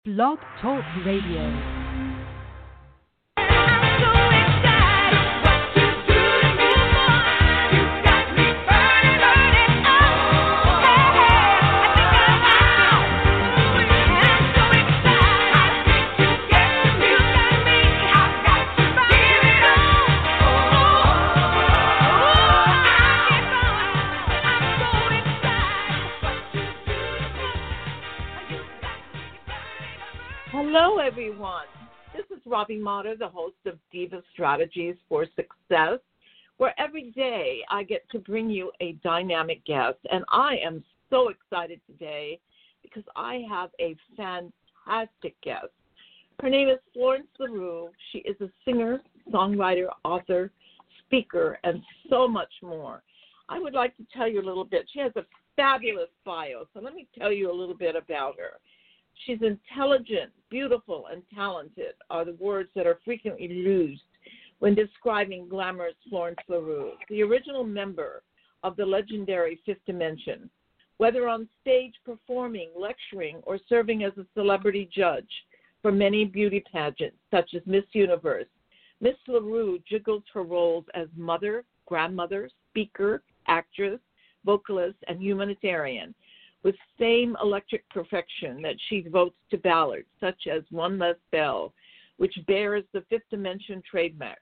Blog Talk Radio. Hello, everyone. This is Robbie Motter, the host of Diva Strategies for Success, where every day I get to bring you a dynamic guest. And I am so excited today because I have a fantastic guest. Her name is Florence LaRue. She is a singer, songwriter, author, speaker, and so much more. I would like to tell you a little bit. She has a fabulous bio, so let me tell you a little bit about her. She's intelligent, beautiful, and talented are the words that are frequently used when describing glamorous Florence LaRue, the original member of the legendary Fifth Dimension. Whether on stage performing, lecturing, or serving as a celebrity judge for many beauty pageants, such as Miss Universe, Miss LaRue juggles her roles as mother, grandmother, speaker, actress, vocalist, and humanitarian, with same electric perfection that she devotes to ballads, such as One Less Bell, which bears the Fifth Dimension trademark.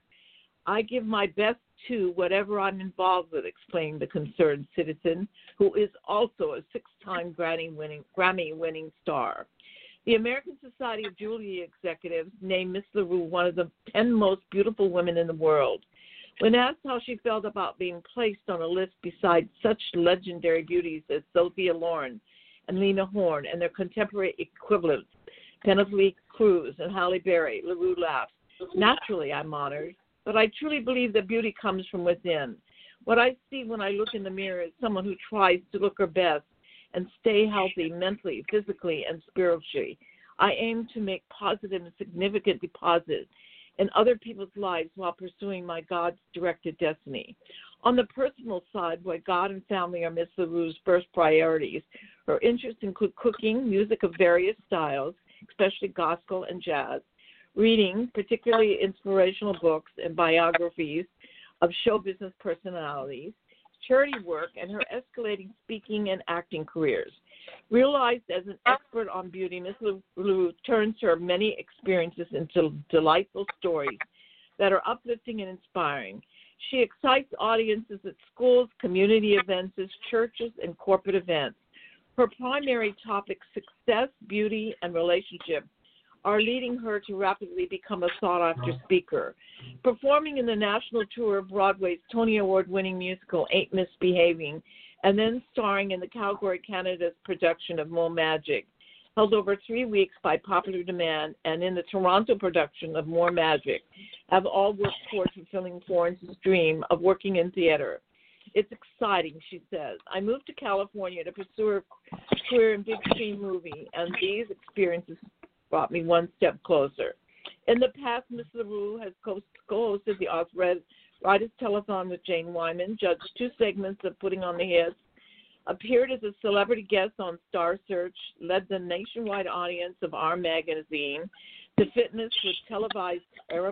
I give my best to whatever I'm involved with, explained the concerned citizen, who is also a six-time Grammy-winning star. The American Society of Jewelry Executives named Miss LaRue one of the 10 most beautiful women in the world. When asked how she felt about being placed on a list beside such legendary beauties as Sophia Loren and Lena Horne and their contemporary equivalents, Penelope Cruz and Halle Berry, LaRue laughed. Naturally, I'm honored, but I truly believe that beauty comes from within. What I see when I look in the mirror is someone who tries to look her best and stay healthy mentally, physically, and spiritually. I aim to make positive and significant deposits in other people's lives while pursuing my God-directed destiny. On the personal side, where God and family are Miss LaRue's first priorities, her interests include cooking, music of various styles, especially gospel and jazz, reading, particularly inspirational books and biographies of show business personalities, charity work, and her escalating speaking and acting careers. Realized as an expert on beauty, Ms. LaRue turns her many experiences into delightful stories that are uplifting and inspiring. She excites audiences at schools, community events, churches, and corporate events. Her primary topics, success, beauty, and relationship, are leading her to rapidly become a sought-after speaker. Performing in the national tour of Broadway's Tony Award-winning musical Ain't Misbehaving, and then starring in the Calgary, Canada's production of More Magic, held over 3 weeks by popular demand, and in the Toronto production of More Magic, have all worked towards fulfilling Florence's dream of working in theater. It's exciting, she says. I moved to California to pursue her career in big screen movie, and these experiences brought me one step closer. In the past, Ms. LaRue has co-hosted the Arthritis Telethon with Jane Wyman, judged 2 segments of Putting on the Hits, appeared as a celebrity guest on Star Search, led the nationwide audience of Our Magazine to fitness with televised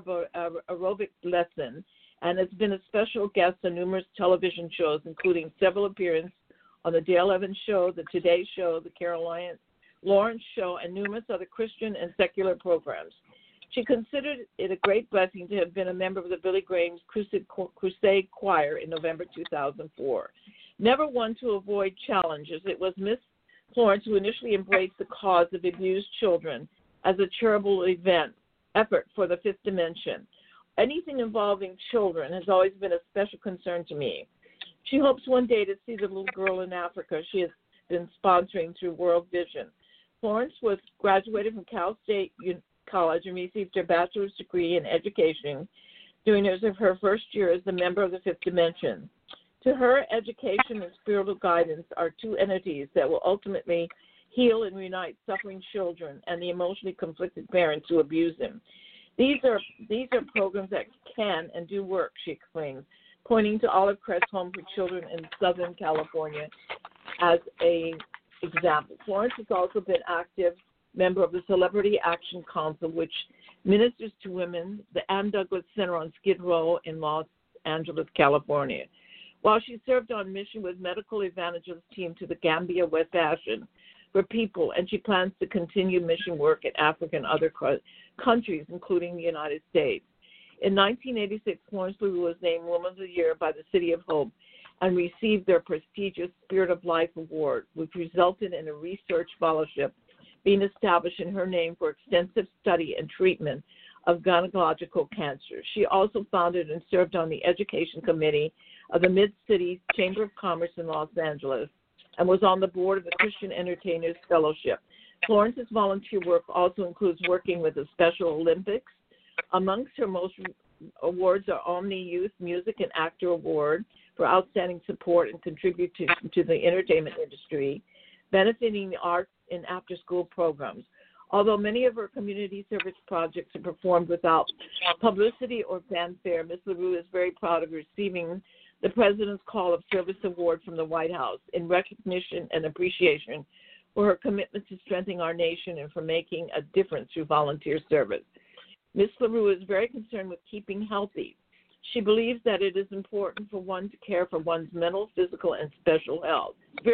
aerobic lesson, and has been a special guest on numerous television shows, including several appearances on The Dale Evans Show, The Today Show, The Caroline Lawrence Show, and numerous other Christian and secular programs. She considered it a great blessing to have been a member of the Billy Graham's Crusade Choir in November 2004. Never one to avoid challenges, it was Miss Florence who initially embraced the cause of abused children as a charitable effort for the Fifth Dimension. Anything involving children has always been a special concern to me. She hopes one day to see the little girl in Africa she has been sponsoring through World Vision. Florence was graduated from Cal State College and received her bachelor's degree in education during her first year as a member of the Fifth Dimension. To her, education and spiritual guidance are 2 entities that will ultimately heal and reunite suffering children and the emotionally conflicted parents who abuse them. These are programs that can and do work, she explains, pointing to Olive Crest Home for Children in Southern California as a example. Florence has also been active member of the Celebrity Action Council, which ministers to women, the Ann Douglas Center on Skid Row in Los Angeles, California. While she served on mission with Medical Evangelist Team to the Gambia, West Africa, for people, and she plans to continue mission work in Africa and other countries, including the United States. In 1986, Florence LaRue was named Woman of the Year by the City of Hope and received their prestigious Spirit of Life Award, which resulted in a research fellowship being established in her name for extensive study and treatment of gynecological cancer. She also founded and served on the Education Committee of the Mid-City Chamber of Commerce in Los Angeles and was on the board of the Christian Entertainers Fellowship. Florence's volunteer work also includes working with the Special Olympics. Amongst her most awards are Omni Youth Music and Actor Award for outstanding support and contribution to the entertainment industry, benefiting the arts and after-school programs. Although many of her community service projects are performed without publicity or fanfare, Ms. LaRue is very proud of receiving the President's Call of Service Award from the White House in recognition and appreciation for her commitment to strengthening our nation and for making a difference through volunteer service. Ms. LaRue is very concerned with keeping healthy. She believes that it is important for one to care for one's mental, physical, and spiritual health,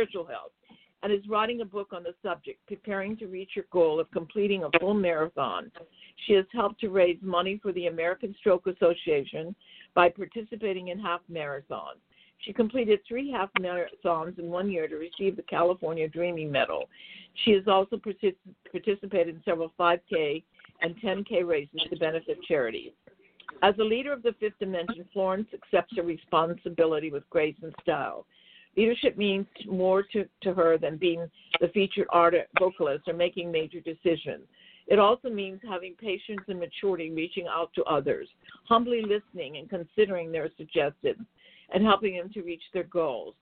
and is writing a book on the subject, Preparing to Reach Your Goal of Completing a Full Marathon. She has helped to raise money for the American Stroke Association by participating in half marathons. She completed 3 half marathons in 1 year to receive the California Dreaming Medal. She has also participated in several 5K and 10K races to benefit charities. As a leader of the Fifth Dimension, Florence accepts her responsibility with grace and style. Leadership means more to her than being the featured vocalist or making major decisions. It also means having patience and maturity, reaching out to others, humbly listening and considering their suggestions, and helping them to reach their goals.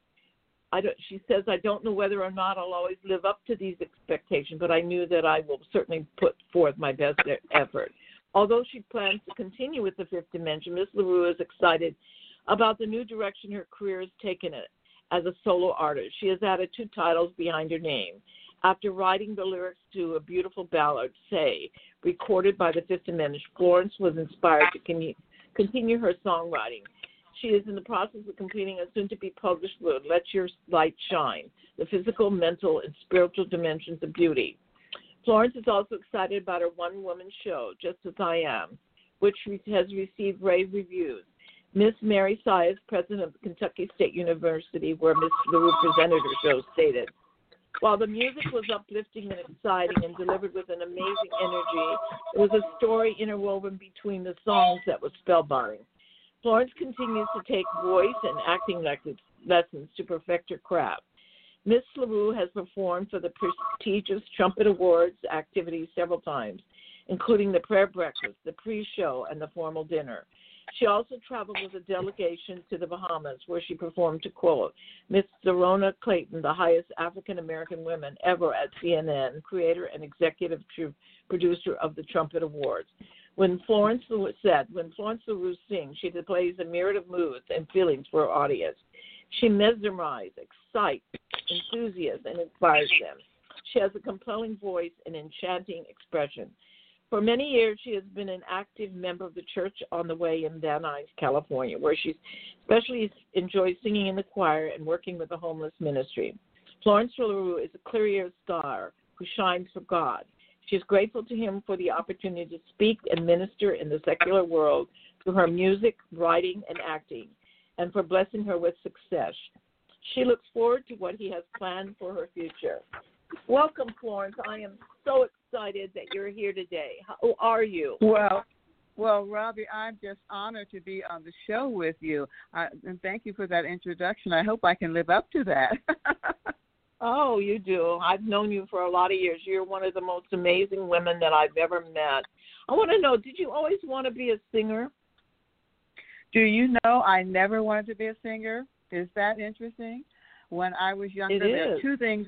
She says, I don't know whether or not I'll always live up to these expectations, but I knew that I will certainly put forth my best effort. Although she plans to continue with the Fifth Dimension, Ms. LaRue is excited about the new direction her career has taken as a solo artist. She has added 2 titles behind her name. After writing the lyrics to a beautiful ballad, Say, recorded by the Fifth Dimension, Florence was inspired to continue her songwriting. She is in the process of completing a soon-to-be-published book, Let Your Light Shine, the physical, mental, and spiritual dimensions of beauty. Florence is also excited about her one-woman show, Just As I Am, which has received rave reviews. Miss Mary Sias, president of Kentucky State University, where Miss LaRue presented her show, stated, while the music was uplifting and exciting and delivered with an amazing energy, it was a story interwoven between the songs that was spellbinding. Florence continues to take voice and acting lessons to perfect her craft. Miss LaRue has performed for the prestigious Trumpet Awards activities several times, including the prayer breakfast, the pre-show, and the formal dinner. She also traveled with a delegation to the Bahamas, where she performed to quote Miss Zerona Clayton, the highest African-American woman ever at CNN, creator and executive producer of the Trumpet Awards. When Florence LaRue sings, she displays a myriad of moods and feelings for her audience. She mesmerizes, excites, enthusiasms, and inspires them. She has a compelling voice and enchanting expression. For many years, she has been an active member of the Church on the Way in Van Nuys, California, where she especially enjoys singing in the choir and working with the homeless ministry. Florence LaRue is a clear star who shines for God. She is grateful to him for the opportunity to speak and minister in the secular world through her music, writing, and acting, and for blessing her with success. She looks forward to what he has planned for her future. Welcome, Florence. I am so excited that you're here today. How are you? Well, Robbie, I'm just honored to be on the show with you. And thank you for that introduction. I hope I can live up to that. Oh, you do. I've known you for a lot of years. You're one of the most amazing women that I've ever met. I want to know, did you always want to be a singer? Do you know I never wanted to be a singer? Is that interesting? When I was younger, there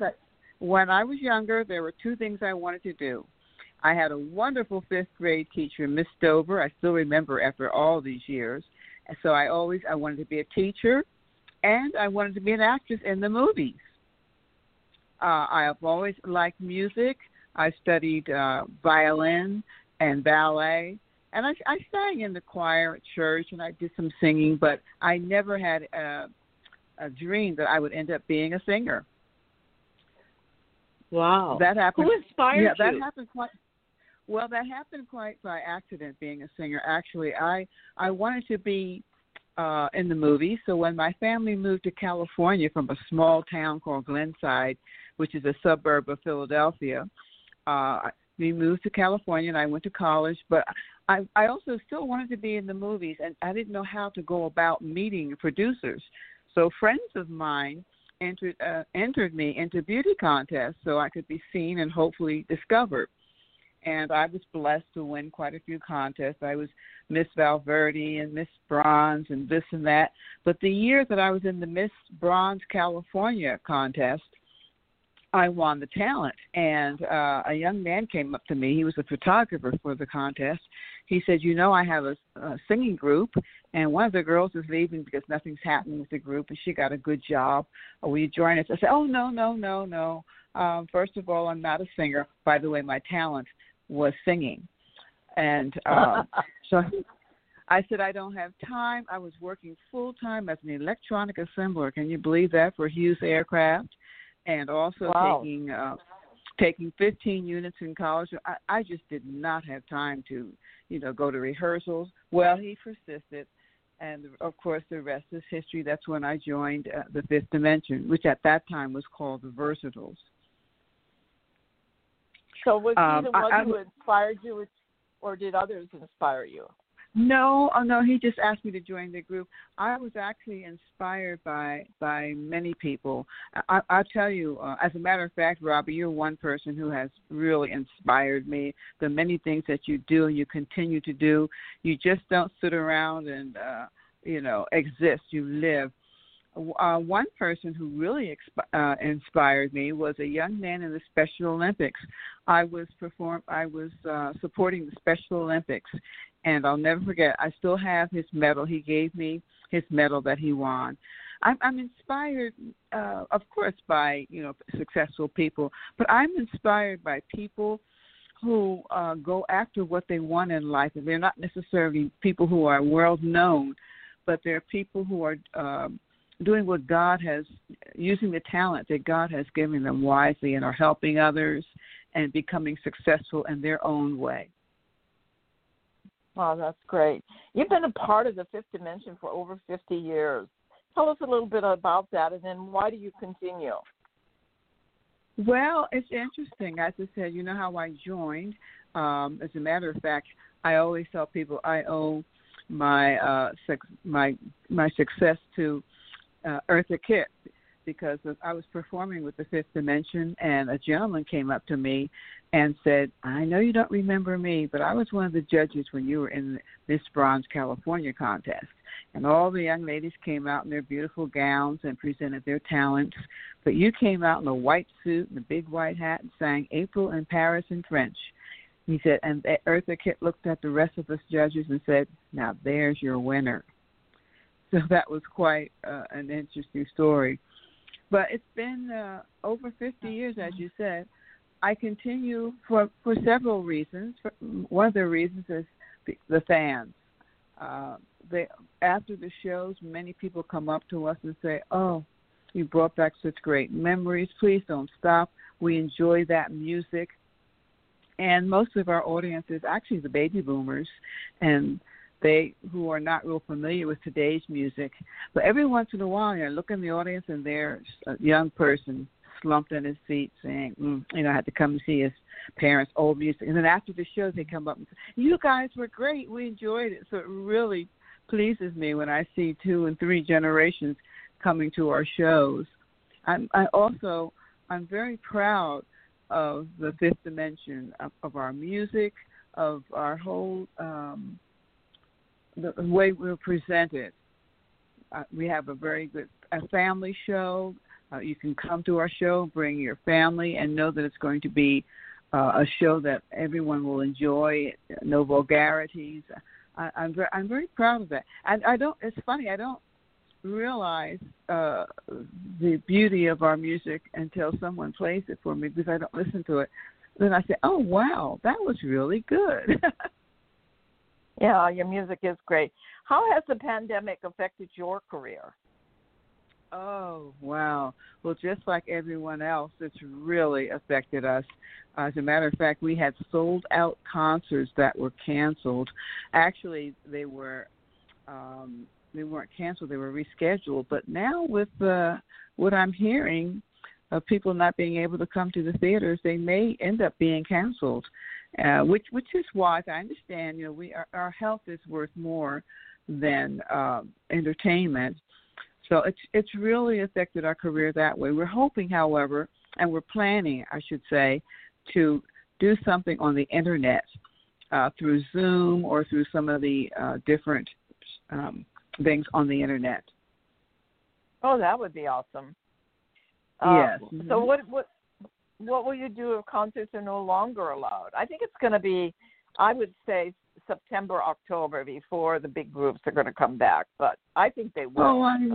were 2 things I wanted to do. I had a wonderful 5th grade teacher, Miss Stover. I still remember after all these years. And so I wanted to be a teacher, and I wanted to be an actress in the movies. I have always liked music. I studied violin and ballet, and I sang in the choir at church, and I did some singing, but I never had a dream that I would end up being a singer. Wow. That happened. Who inspired you? That happened quite. Well, that happened quite by accident, being a singer. Actually, I wanted to be in the movies. So when my family moved to California from a small town called Glenside, which is a suburb of Philadelphia, we moved to California, and I went to college. But I also still wanted to be in the movies, and I didn't know how to go about meeting producers. So friends of mine entered me into beauty contests so I could be seen and hopefully discovered. And I was blessed to win quite a few contests. I was Miss Valverde and Miss Bronze and this and that. But the year that I was in the Miss Bronze California contest, I won the talent. And a young man came up to me. He was a photographer for the contest. He said, you know, I have a singing group, and one of the girls is leaving because nothing's happening with the group, and she got a good job. Will you join us? I said, oh, no. First of all, I'm not a singer. By the way, my talent was singing. And so I said, I don't have time. I was working full-time as an electronic assembler. Can you believe that, for Hughes Aircraft? And also taking 15 units in college. I just did not have time to, go to rehearsals. Well, he persisted. And, of course, the rest is history. That's when I joined the Fifth Dimension, which at that time was called the Versatiles. So was he the one who inspired you, or did others inspire you? No, he just asked me to join the group. I was actually inspired by many people. I'll tell you, as a matter of fact, Robbie, you're one person who has really inspired me. The many things that you do and you continue to do, you just don't sit around and, exist. You live. One person who really inspired me was a young man in the Special Olympics. I was supporting the Special Olympics, and I'll never forget. I still have his medal. He gave me his medal that he won. I'm inspired, of course, by successful people, but I'm inspired by people who go after what they want in life, and they're not necessarily people who are world known, but they're people who are doing what God has, using the talent that God has given them wisely, and are helping others and becoming successful in their own way. Wow, that's great. You've been a part of the Fifth Dimension for over 50 years. Tell us a little bit about that, and then why do you continue? Well, it's interesting. As I said, you know how I joined. As a matter of fact, I always tell people I owe my success to Eartha Kitt, because I was performing with the Fifth Dimension, and a gentleman came up to me and said, I know you don't remember me, but I was one of the judges when you were in the Miss Bronze California contest. And all the young ladies came out in their beautiful gowns and presented their talents, but you came out in a white suit and a big white hat and sang April in Paris in French. He said, and Eartha Kitt looked at the rest of us judges and said, now there's your winner. So that was quite an interesting story. But it's been over 50 years, as you said. I continue for several reasons. One of the reasons is the fans. After the shows, many people come up to us and say, oh, you brought back such great memories. Please don't stop. We enjoy that music. And most of our audience is actually the baby boomers, and they who are not real familiar with today's music. But every once in a while, I look in the audience and there's a young person slumped in his seat saying, I had to come to see his parents' old music. And then after the show, they come up and say, you guys were great. We enjoyed it. So it really pleases me when I see 2 and 3 generations coming to our shows. I'm very proud of the Fifth Dimension, of our music, of our whole the way we're presented. We have a very good family show. You can come to our show, bring your family, and know that it's going to be a show that everyone will enjoy. No vulgarities. I'm very proud of that. And it's funny, I don't realize the beauty of our music until someone plays it for me, because I don't listen to it. then I said, oh, wow, that was really good. Yeah, your music is great. How has the pandemic affected your career? Oh, wow. Well, just like everyone else, it's really affected us. As a matter of fact, we had sold-out concerts that were canceled. Actually, they weren't canceled; they were rescheduled. But now, with what I'm hearing of people not being able to come to the theaters, they may end up being canceled. Which is why I understand. Our health is worth more than entertainment. So it's really affected our career that way. We're hoping, however, and we're planning, I should say, to do something on the internet through Zoom or through some of the different things on the internet. Oh, that would be awesome. Yes. So what will you do if concerts are no longer allowed? I think it's going to be, I would say, September, October before the big groups are going to come back. But I think they will. Oh, I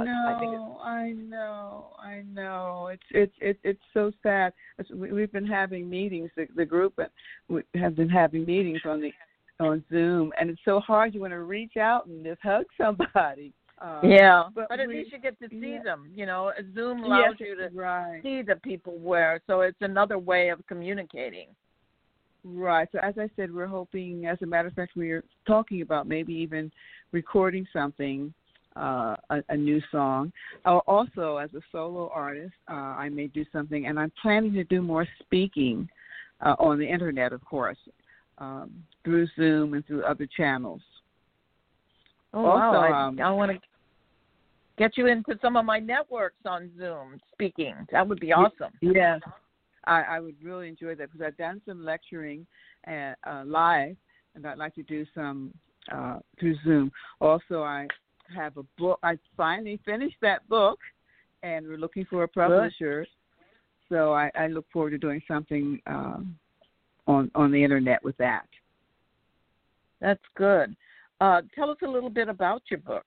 know. It's so sad. We've been having meetings. The group have been having meetings on Zoom, and it's so hard. You want to reach out and just hug somebody. But at least you get to see them. Zoom allows you to see the people so it's another way of communicating. Right. So as I said, we're hoping, as a matter of fact, we're talking about maybe even recording something, a new song. Also, as a solo artist, I may do something, and I'm planning to do more speaking on the internet, of course, through Zoom and through other channels. Oh, also, wow. I want to get you into some of my networks on Zoom speaking. That would be awesome. Yes. I would really enjoy that because I've done some lecturing live, and I'd like to do some through Zoom. Also, I have a book. I finally finished that book, and we're looking for a publisher. Good. So I look forward to doing something on the internet with that. That's good. Tell us a little bit about your book.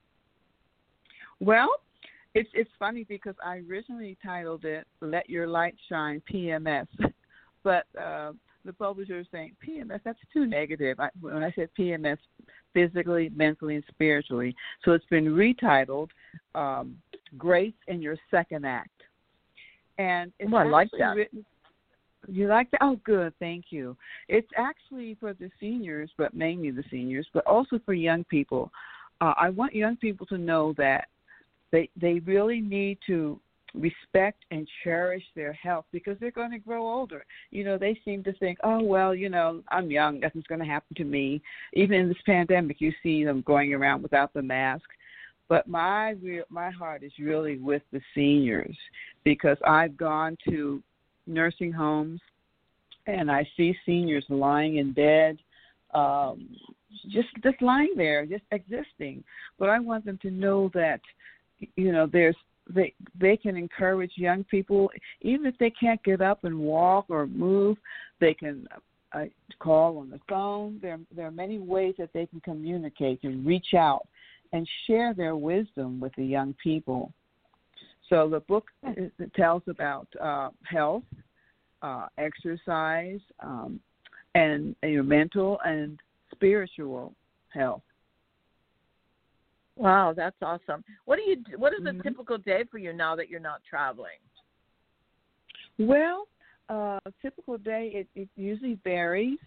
Well, it's funny because I originally titled it "Let Your Light Shine PMS," but the publisher is saying PMS, that's too negative. When I said PMS, physically, mentally, and spiritually, so it's been retitled "Grace in Your Second Act." And it's I like that. Written, you like that? Oh, good, thank you. It's actually for the seniors, but mainly the seniors, but also for young people. I want young people to know that they really need to respect and cherish their health because they're going to grow older. They seem to think, oh, well, I'm young, nothing's going to happen to me. Even in this pandemic, you see them going around without the mask. But my heart is really with the seniors because I've gone to nursing homes and I see seniors lying in bed, just lying there, just existing. But I want them to know that they can encourage young people, even if they can't get up and walk or move, they can call on the phone. There are many ways that they can communicate and reach out and share their wisdom with the young people. So the book tells about health, exercise, and your mental and spiritual health. Wow, that's awesome. What is a typical day for you now that you're not traveling? Well, typical day, it usually varies.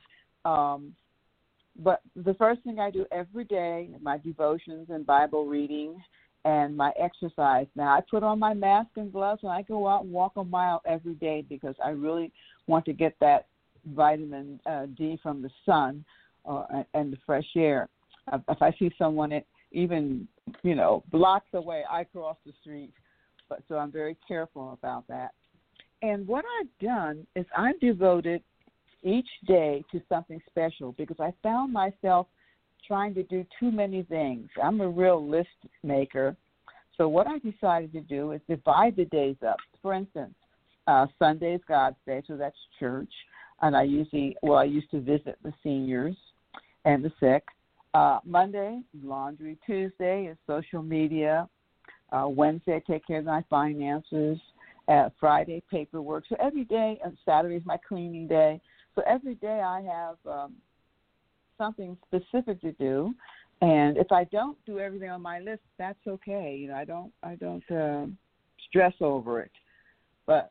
But the first thing I do every day, my devotions and Bible reading and my exercise. Now, I put on my mask and gloves and I go out and walk a mile every day because I really want to get that vitamin D from the sun and the fresh air. If I see someone even, blocks away, I cross the street. So I'm very careful about that. And what I've done is I've devoted each day to something special because I found myself trying to do too many things. I'm a real list maker. So what I decided to do is divide the days up. For instance, Sunday is God's Day, so that's church. And I used to visit the seniors and the sick. Monday, laundry. Tuesday is social media. Wednesday, I take care of my finances. Friday, paperwork. So every day, and Saturday is my cleaning day. So every day I have something specific to do. And if I don't do everything on my list, that's okay. You know, I don't stress over it. But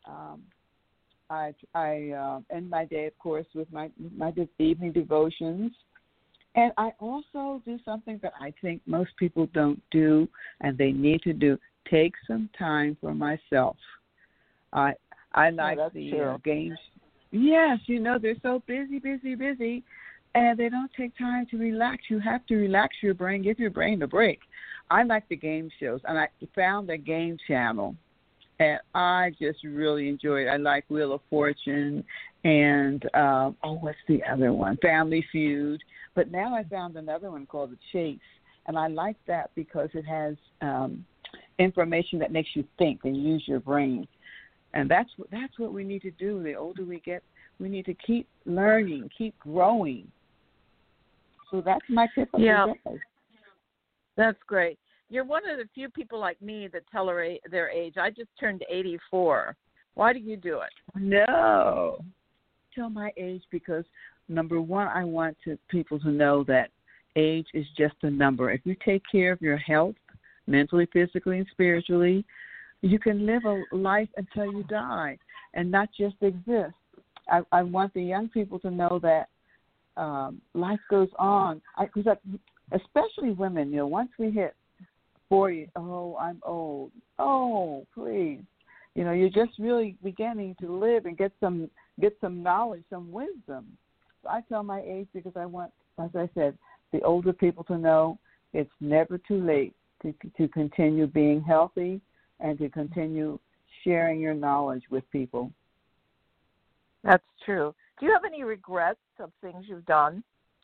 I end my day, of course, with my evening devotions. And I also do something that I think most people don't do, and they need to do. Take some time for myself. I like the games. Yes, you know, they're so busy, and they don't take time to relax. You have to relax your brain, give your brain a break. I like the game shows, and I found a game channel, and I just really enjoy it. I like Wheel of Fortune and, what's the other one? Family Feud. But now I found another one called The Chase, and I like that because it has information that makes you think and use your brain. And that's what we need to do. The older we get, we need to keep learning, keep growing. So that's my tip of the day. That's great. You're one of the few people like me that tell their age. I just turned 84. Why do you do it? No. Tell my age because, number one, I want people to know that age is just a number. If you take care of your health, mentally, physically, and spiritually, you can live a life until you die and not just exist. I want the young people to know that life goes on. Because especially women, you know, once we hit 40, I'm old. Oh, please. You know, you're just really beginning to live and get some knowledge, some wisdom. So I tell my age because I want, as I said, the older people to know it's never too late to continue being healthy and to continue sharing your knowledge with people. That's true. Do you have any regrets of things you've done?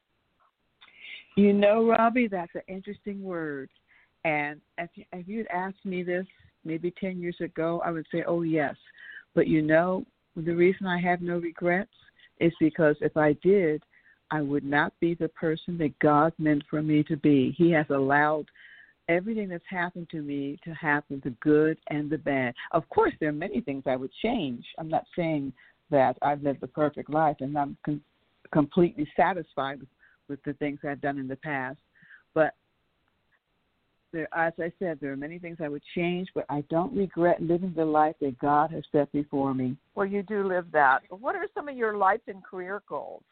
You know, Robbie, that's an interesting word. And if you'd asked me this maybe 10 years ago, I would say, oh, yes. But, you know, the reason I have no regrets is because if I did, I would not be the person that God meant for me to be. He has allowed everything that's happened to me to happen, the good and the bad. Of course, there are many things I would change. I'm not saying that I've lived a perfect life and I'm completely satisfied with the things I've done in the past. But as I said, there are many things I would change, but I don't regret living the life that God has set before me. Well, you do live that. What are some of your life and career goals?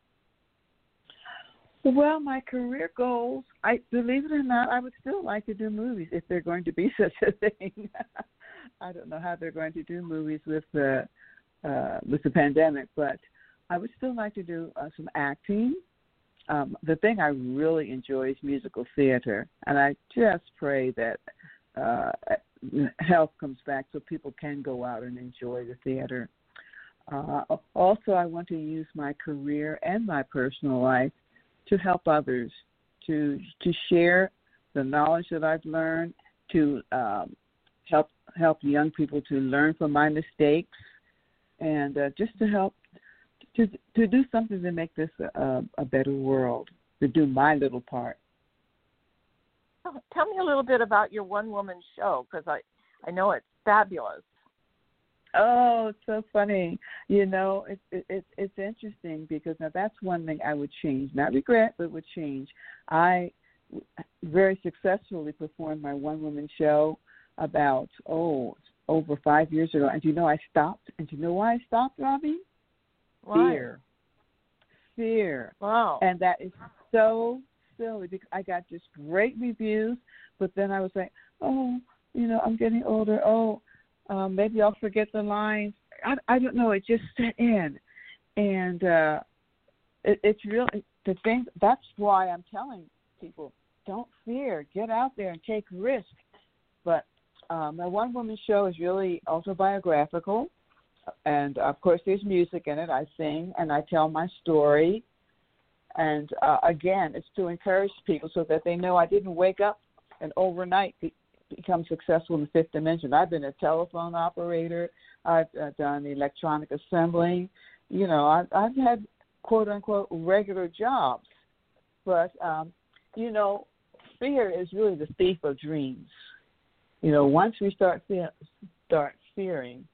Well, my career goals, believe it or not, I would still like to do movies if they're going to be such a thing. I don't know how they're going to do movies with the pandemic, but I would still like to do some acting. The thing I really enjoy is musical theater, and I just pray that health comes back so people can go out and enjoy the theater. Also, I want to use my career and my personal life to help others, to share the knowledge that I've learned, to help young people to learn from my mistakes, and just to help to do something to make this a better world, to do my little part. Tell me a little bit about your one-woman show, because I know it's fabulous. Oh, it's so funny. You know, it's interesting because now that's one thing I would change, not regret, but would change. I very successfully performed my one-woman show about, over 5 years ago. And you know I stopped? And you know why I stopped, Robbie? Why? Fear. Wow. And that is so silly because I got just great reviews, but then I was like, I'm getting older. Maybe I'll forget the lines. I don't know. It just set in. And it's really the thing. That's why I'm telling people, don't fear. Get out there and take risk. But my one-woman show is really autobiographical. And, of course, there's music in it. I sing and I tell my story. And, again, it's to encourage people so that they know I didn't wake up and overnight become successful in the fifth dimension. I've been a telephone operator. I've done electronic assembling. You know, I've had, quote-unquote, regular jobs. But, fear is really the thief of dreams. You know, once we start fearing,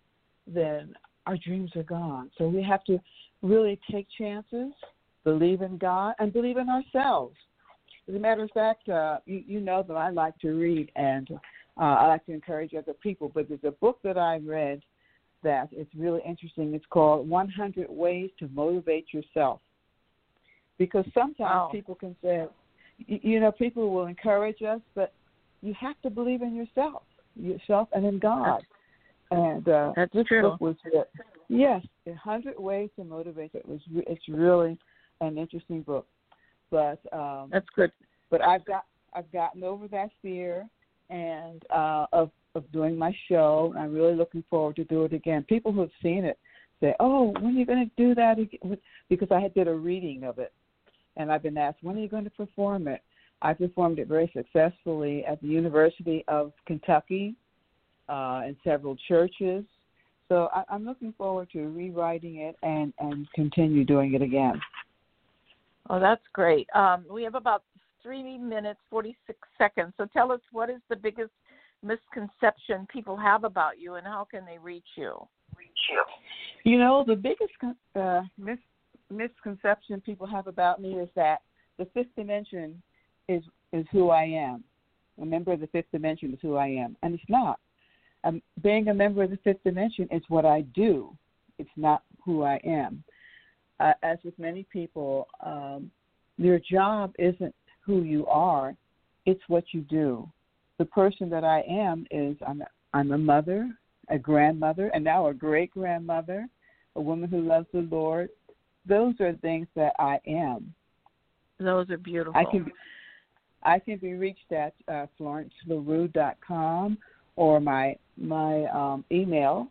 then our dreams are gone. So we have to really take chances, believe in God, and believe in ourselves. As a matter of fact, you know that I like to read, and I like to encourage other people. But there's a book that I read that is really interesting. It's called 100 Ways to Motivate Yourself. Because sometimes people can say, people will encourage us, but you have to believe in yourself and in God. And that's this true. book was, yes, 100 Ways to Motivate You. It's really an interesting book. But that's good. But I've gotten over that fear and of doing my show. I'm really looking forward to do it again. People who have seen it say, "Oh, when are you going to do that again?" Because I did a reading of it, and I've been asked, "When are you going to perform it?" I performed it very successfully at the University of Kentucky in several churches. So I'm looking forward to rewriting it and continue doing it again. Oh, that's great. We have about 3 minutes, 46 seconds. So tell us, what is the biggest misconception people have about you, and how can they reach you? The biggest misconception people have about me is that the fifth dimension is who I am. A member of the fifth dimension is who I am, and it's not. Being a member of the fifth dimension is what I do. It's not who I am. As with many people, your job isn't who you are, it's what you do. The person that I am is I'm a mother, a grandmother, and now a great-grandmother, a woman who loves the Lord. Those are things that I am. Those are beautiful. I can be reached at FlorenceLaRue.com or my email,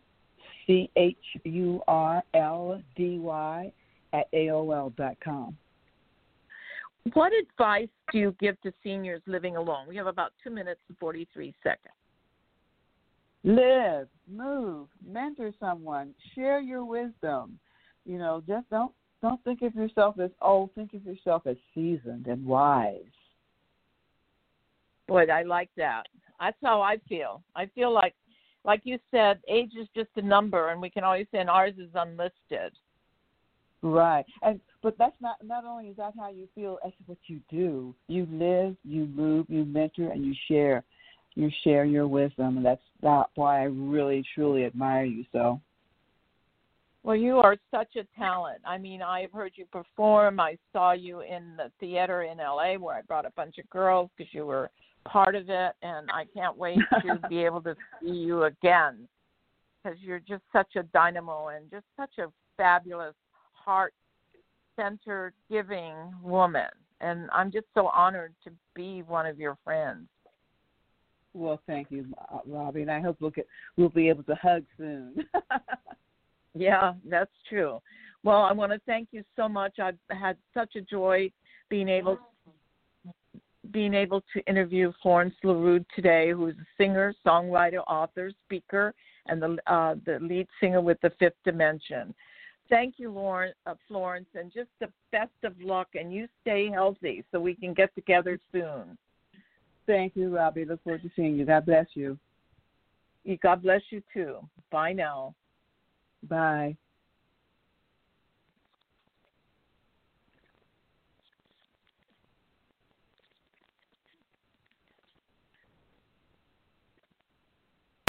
CHURLDY@AOL.com. What advice do you give to seniors living alone? We have about 2 minutes and 43 seconds. Live, move, mentor someone, share your wisdom. Just don't think of yourself as old. Think of yourself as seasoned and wise. Boy, I like that. That's how I feel. I feel like you said, age is just a number, and we can always say, and ours is unlisted. Right. But that's not only is that how you feel, that's what you do. You live, you move, you mentor, and you share. You share your wisdom, and that's why I really, truly admire you so. Well, you are such a talent. I mean, I've heard you perform. I saw you in the theater in L.A. where I brought a bunch of girls because you were part of it, and I can't wait to be able to see you again because you're just such a dynamo and just such a fabulous, heart-centered, giving woman. And I'm just so honored to be one of your friends. Well, thank you, Robbie, and I hope we'll be able to hug soon. Yeah, that's true. Well, I want to thank you so much. I've had such a joy being able to interview Florence LaRue today, who is a singer, songwriter, author, speaker, and the lead singer with the Fifth Dimension. Thank you, Florence, and just the best of luck, and you stay healthy so we can get together soon. Thank you, Robbie. Look forward to seeing you. God bless you. God bless you, too. Bye now. Bye.